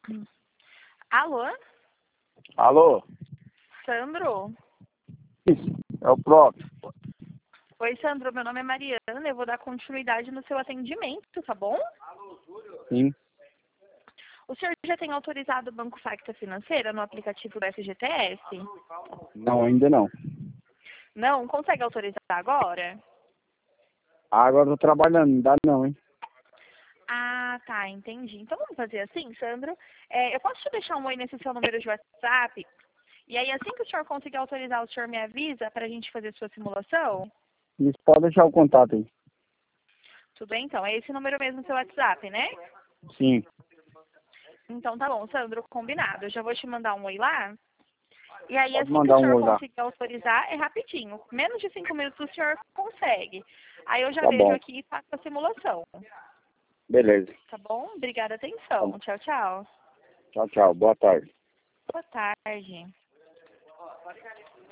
Alô? Alô? Sandro? Isso, é o próprio. Oi, Sandro, meu nome é Mariana, eu vou dar continuidade no seu atendimento, tá bom? Sim. O senhor já tem autorizado o Banco Facta Financeira no aplicativo do FGTS? Não, ainda não. Não? Consegue autorizar agora? Agora eu tô trabalhando, não dá não, hein? Ah, tá, entendi. Então vamos fazer assim, Sandro. Eu posso te deixar um oi nesse seu número de WhatsApp? E aí, assim que o senhor conseguir autorizar, o senhor me avisa para a gente fazer sua simulação? Isso, pode deixar o contato aí. Tudo bem, então? É esse número mesmo no seu WhatsApp, né? Sim, Então tá bom, Sandro, combinado. Eu já vou te mandar um oi lá. E aí, pode assim que o mandar um senhor oi lá. conseguir autorizar, é rapidinho. Menos de 5 minutos o senhor consegue. Aí eu já Tá vejo bom, aqui e faço a simulação. beleza. Tá bom? Obrigada, Tá atenção. bom. Tchau, tchau. Tchau, tchau. Boa tarde. Boa tarde.